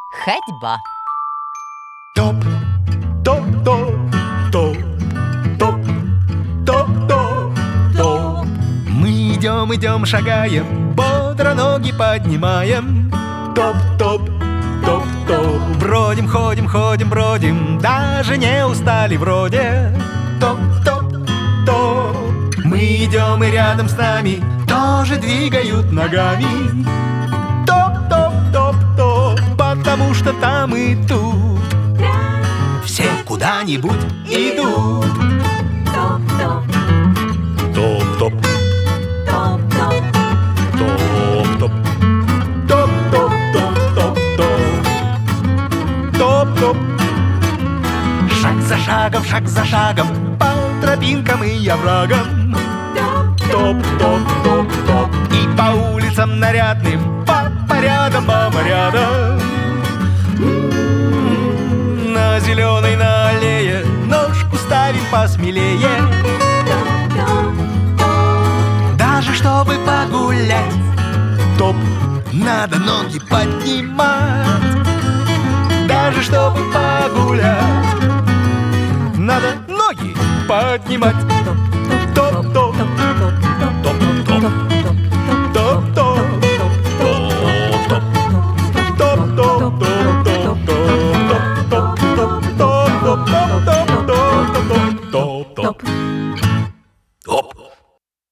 Ходьба. Топ, топ, топ, топ, топ, топ, топ, топ. Мы идем, шагаем, бодро ноги поднимаем. Топ, топ, топ, топ. Бродим, ходим, бродим, даже не устали вроде. Топ, топ, топ. Мы идем, и рядом с нами тоже двигают ногами. Топ, топ, топ, топ, потому что там и тут все куда-нибудь идут. Топ-топ, Топ-топ, топ-топ, топ-топ, топ-топ, топ-топ, топ-топ. Шаг за шагом, по тропинкам и оврагам. Топ-топ, топ-топ. И по улицам нарядным, по порядам. На зеленой, на аллее ножку ставим посмелее. Даже чтобы погулять, топ, надо ноги поднимать. Даже чтобы погулять, надо ноги поднимать.